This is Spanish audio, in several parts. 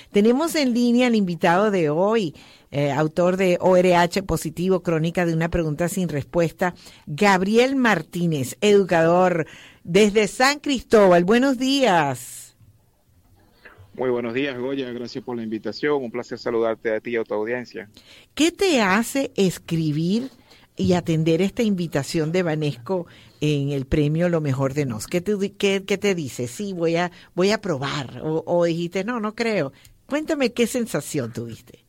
Tenemos en línea al invitado de hoy, autor de ORH Positivo, Crónica de una pregunta sin respuesta, Gabriel Martínez, educador desde San Cristóbal. Buenos días. Muy buenos días, Goya. Gracias por la invitación. Un placer saludarte a ti y a tu audiencia. ¿Qué te hace escribir y atender esta invitación de Banesco en el premio Lo Mejor de Nos? ¿Qué te dice? Sí, voy a probar. O dijiste, no creo. Cuéntame qué sensación tuviste.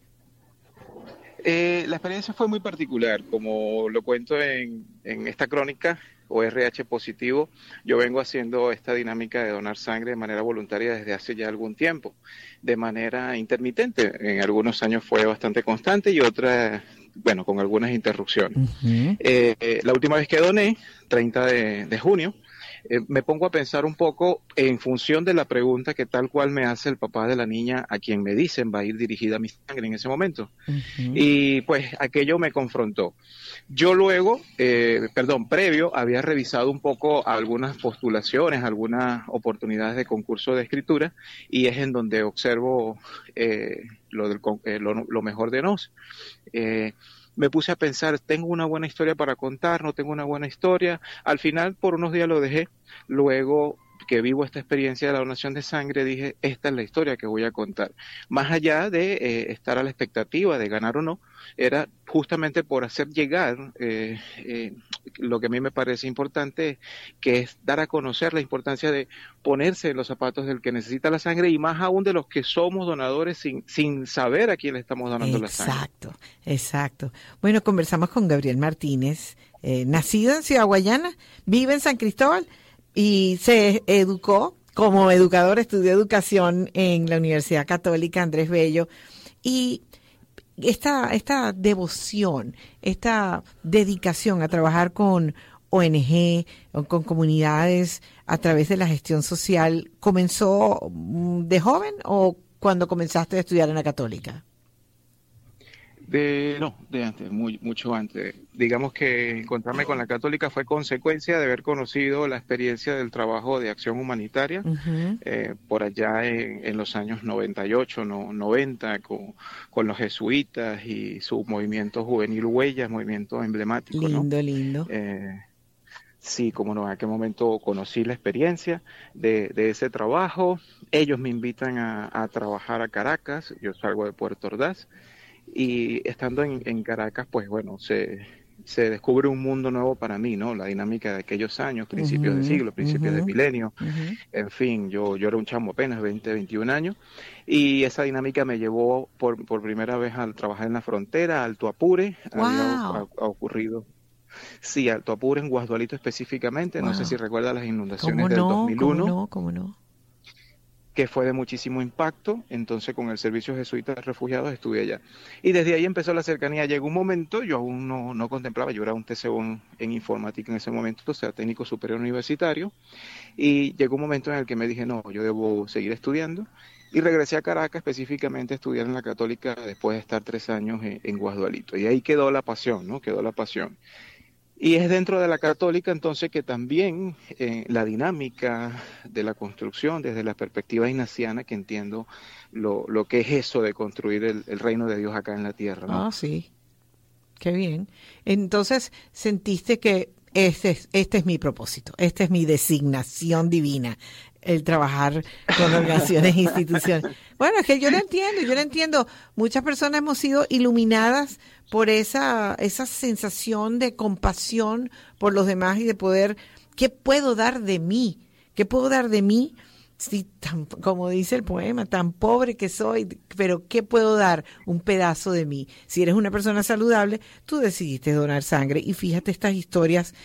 La experiencia fue muy particular. Como lo cuento en esta crónica, ORH Positivo, yo vengo haciendo esta dinámica de donar sangre de manera voluntaria desde hace ya algún tiempo, de manera intermitente. En algunos años fue bastante constante y otras, bueno, con algunas interrupciones. Uh-huh. La última vez que doné, 30 de junio, me pongo a pensar un poco en función de la pregunta que tal cual me hace el papá de la niña a quien me dicen va a ir dirigida mi sangre en ese momento. Uh-huh. Y pues aquello me confrontó. Yo luego, previo, había revisado un poco algunas postulaciones, algunas oportunidades de concurso de escritura, y es en donde observo lo mejor de nos. Me puse a pensar, ¿tengo una buena historia para contar? ¿No tengo una buena historia? Al final, por unos días lo dejé. Luego que vivo esta experiencia de la donación de sangre, dije, esta es la historia que voy a contar. Más allá de estar a la expectativa de ganar o no, era justamente por hacer llegar lo que a mí me parece importante, que es dar a conocer la importancia de ponerse en los zapatos del que necesita la sangre y más aún de los que somos donadores sin saber a quién le estamos donando la sangre. Exacto. Bueno, conversamos con Gabriel Martínez, nacido en Ciudad Guayana, vive en San Cristóbal y se educó como educador, estudió educación en la Universidad Católica Andrés Bello, y esta devoción, esta dedicación a trabajar con ONG, con comunidades a través de la gestión social, ¿comenzó de joven o cuando comenzaste a estudiar en la Católica? De antes, mucho antes. Digamos que encontrarme con la Católica fue consecuencia de haber conocido la experiencia del trabajo de acción humanitaria, Uh-huh. por allá en los años 98, 90, con los jesuitas y su movimiento juvenil Huellas, movimiento emblemático, ¿no? Lindo. Sí, como no, en aquel momento conocí la experiencia de ese trabajo. Ellos me invitan a trabajar a Caracas, yo salgo de Puerto Ordaz. Y estando en Caracas, pues bueno, se descubre un mundo nuevo para mí, ¿no? La dinámica de aquellos años, principios de siglo, principios de milenio, en fin, yo era un chamo apenas, 20, 21 años, y esa dinámica me llevó por primera vez a trabajar en la frontera, Alto Apure. Wow. Ha ocurrido, sí, Alto Apure, en Guasdualito específicamente, Wow. No sé si recuerda las inundaciones del 2001. ¿Cómo no? Que fue de muchísimo impacto. Entonces con el Servicio Jesuita de Refugiados estuve allá. Y desde ahí empezó la cercanía. Llegó un momento, yo aún no contemplaba, yo era un TCU en informática en ese momento, o sea, técnico superior universitario, y llegó un momento en el que me dije, no, yo debo seguir estudiando, y regresé a Caracas específicamente a estudiar en la Católica después de estar 3 años en Guasdualito. Y ahí quedó la pasión, ¿no? Quedó la pasión. Y es dentro de la Católica entonces que también la dinámica de la construcción desde la perspectiva ignaciana, que entiendo lo que es eso de construir el reino de Dios acá en la tierra, ¿no? Ah, sí. Qué bien. Entonces sentiste que este es mi propósito, esta es mi designación divina, el trabajar con organizaciones e instituciones. Bueno, es que yo lo entiendo. Muchas personas hemos sido iluminadas por esa sensación de compasión por los demás y de poder, ¿qué puedo dar de mí? ¿Qué puedo dar de mí? Sí, como dice el poema, tan pobre que soy, pero ¿qué puedo dar? Un pedazo de mí. Si eres una persona saludable, tú decidiste donar sangre. Y fíjate estas historias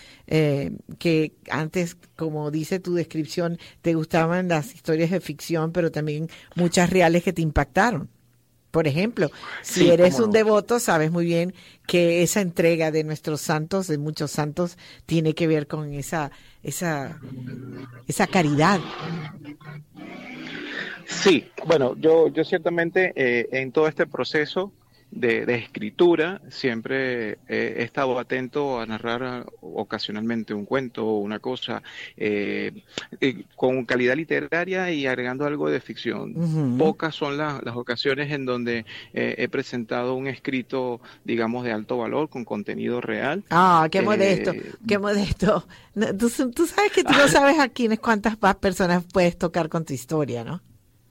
que antes, como dice tu descripción, te gustaban las historias de ficción, pero también muchas reales que te impactaron. Por ejemplo, si sí, eres un devoto, sabes muy bien que esa entrega de nuestros santos, de muchos santos, tiene que ver con esa caridad. Sí, bueno, yo ciertamente en todo este proceso de escritura, siempre he estado atento a narrar ocasionalmente un cuento o una cosa con calidad literaria y agregando algo de ficción. Ujú. Pocas son las ocasiones en donde he presentado un escrito, digamos, de alto valor, con contenido real. Ah, qué modesto, Eh, qué modesto. No, tú sabes que tú no sabes a quiénes, cuántas más personas puedes tocar con tu historia, ¿no?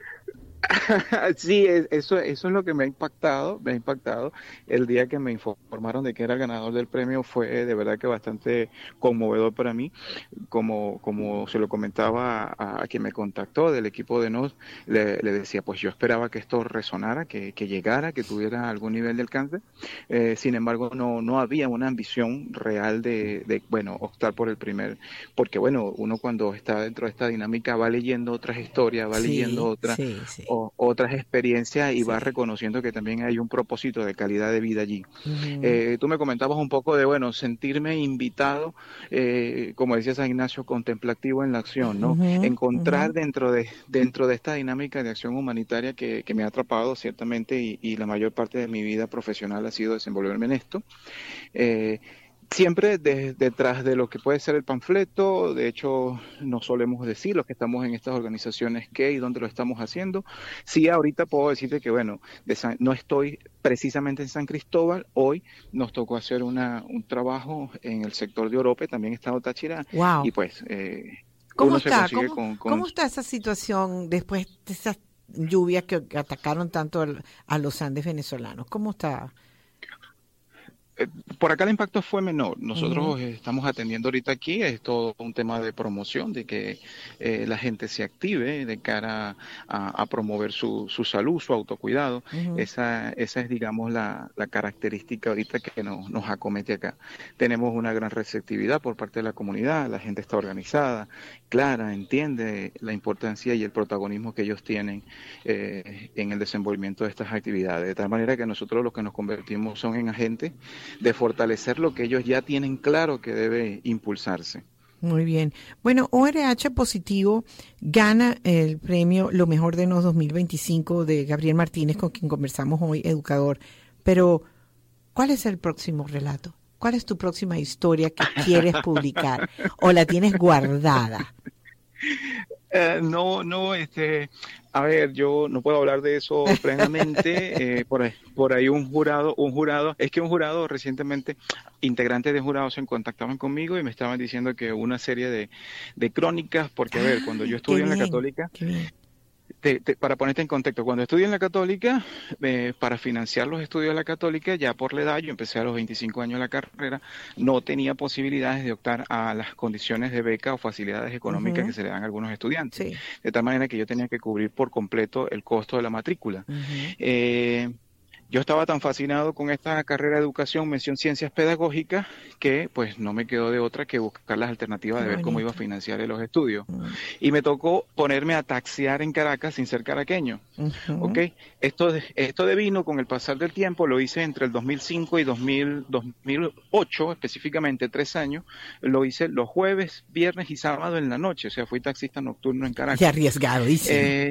Sí, eso es lo que me ha impactado. El día que me informaron de que era el ganador del premio fue de verdad que bastante conmovedor para mí. Como se lo comentaba a quien me contactó del equipo de NOS, le decía, pues yo esperaba que esto resonara, que llegara, que tuviera algún nivel de alcance. Sin embargo, no había una ambición real bueno, optar por el primer, porque bueno, uno cuando está dentro de esta dinámica va leyendo otras historias, va leyendo Sí, sí, sí, otras experiencias y va sí. reconociendo que también hay un propósito de calidad de vida allí. Ujú, Tú me comentabas un poco de, bueno, sentirme invitado, como decía San Ignacio, contemplativo en la acción, ¿no? ujú, ujú. Encontrar dentro de esta dinámica de acción humanitaria que me ha atrapado ciertamente y la mayor parte de mi vida profesional ha sido desenvolverme en esto. Eh, Siempre detrás de lo que puede ser el panfleto, de hecho no solemos decir los que estamos en estas organizaciones qué y dónde lo estamos haciendo. Sí, ahorita puedo decirte que bueno, no estoy precisamente en San Cristóbal, hoy nos tocó hacer un trabajo en el sector de Orope, también está en Táchira, y Wow. pues ¿Cómo uno se está? consigue ¿Cómo, con cómo está esa situación después de esas lluvias que atacaron tanto a los Andes venezolanos? ¿Cómo está? por acá el impacto fue menor. Ujú. Nosotros estamos atendiendo ahorita aquí, es todo un tema de promoción, de que la gente se active de cara a promover su salud, su autocuidado. Ujú. Esa es, digamos, la característica ahorita que nos acomete acá. Tenemos una gran receptividad por parte de la comunidad, la gente está organizada, clara, entiende la importancia y el protagonismo que ellos tienen en el desenvolvimiento de estas actividades. De tal manera que nosotros lo que nos convertimos son en agentes de fortalecer lo que ellos ya tienen claro que debe impulsarse. Muy bien. Bueno, ORH Positivo gana el premio Lo Mejor de Nos 2025 de Gabriel Martínez, con quien conversamos hoy, educador. Pero, ¿cuál es el próximo relato? ¿Cuál es tu próxima historia que quieres publicar o la tienes guardada? No, a ver, yo no puedo hablar de eso plenamente. Por ahí un jurado recientemente, integrantes de jurado se contactaban conmigo y me estaban diciendo que una serie de crónicas, porque a ver, cuando yo Ay, qué estudié en la bien, Católica, qué bien. para ponerte en contexto, cuando estudié en la Católica, para financiar los estudios de la Católica, ya por la edad, yo empecé a los 25 años la carrera, no tenía posibilidades de optar a las condiciones de beca o facilidades económicas que Ujú. se le dan a algunos estudiantes, Sí. de tal manera que yo tenía que cubrir por completo el costo de la matrícula. Ujú. Eh, yo estaba tan fascinado con esta carrera de educación, mención ciencias pedagógicas, que pues no me quedó de otra que buscar las alternativas Qué de ver cómo iba a bonito. financiar los estudios. Mm. Y me tocó ponerme a taxiar en Caracas sin ser caraqueño. ¿Ok? Ujú. Esto de vino con el pasar del tiempo, lo hice entre el 2005 y 2008, específicamente 3 años, lo hice los jueves, viernes y sábado en la noche, o sea, fui taxista nocturno en Y Caracas. arriesgadísimo. Eh,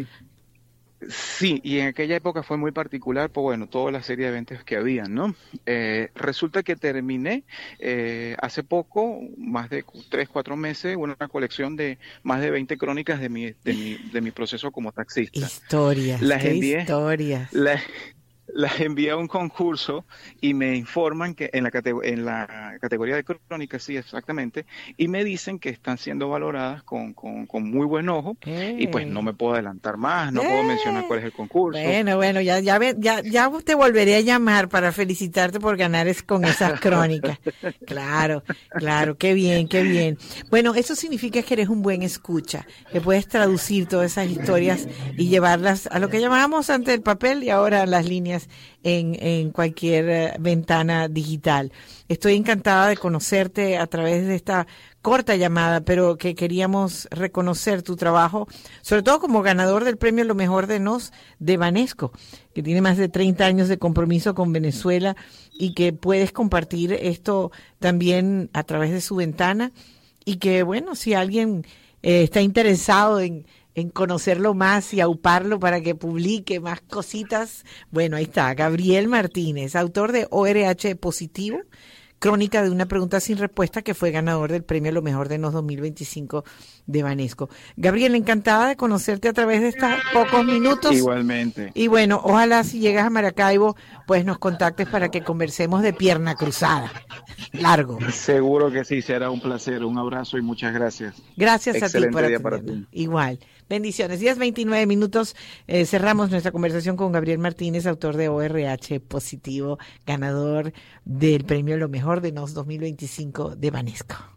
Sí, y en aquella época fue muy particular, pues bueno, toda la serie de eventos que habían, ¿no? Resulta que terminé hace poco, más de 3, 4 meses, una colección de más de 20 crónicas de mi proceso como taxista. Historias, Las qué envié, historias. las, las envié a un concurso y me informan que en la categoría de crónicas, sí, exactamente, y me dicen que están siendo valoradas con muy buen ojo y pues no Eh, me puedo adelantar más, no puedo mencionar eh. cuál es el concurso. Bueno, ya te volveré a llamar para felicitarte por ganar con esas crónicas. Claro, claro, qué bien, qué bien. Bueno, eso significa que eres un buen escucha, que puedes traducir todas esas historias y llevarlas a lo que llamábamos antes el papel y ahora las líneas en cualquier ventana digital. Estoy encantada de conocerte a través de esta corta llamada, pero que queríamos reconocer tu trabajo, sobre todo como ganador del premio Lo Mejor de Nos de Banesco, que tiene más de 30 años de compromiso con Venezuela y que puedes compartir esto también a través de su ventana y que, bueno, si alguien está interesado en conocerlo más y auparlo para que publique más cositas. Bueno, ahí está, Gabriel Martínez, autor de ORH Positivo, crónica de una pregunta sin respuesta, que fue ganador del premio a lo mejor de los 2025 de Banesco. Gabriel, encantada de conocerte a través de estos pocos minutos. Igualmente. Y bueno, ojalá si llegas a Maracaibo, pues nos contactes para que conversemos de pierna cruzada. Largo. Seguro que sí, será un placer. Un abrazo y muchas gracias. Gracias a ti por Excelente día para ti. Igual. Bendiciones. 10:29. Cerramos nuestra conversación con Gabriel Martínez, autor de ORH Positivo, ganador del premio Lo Mejor de los 2025 de Banesco.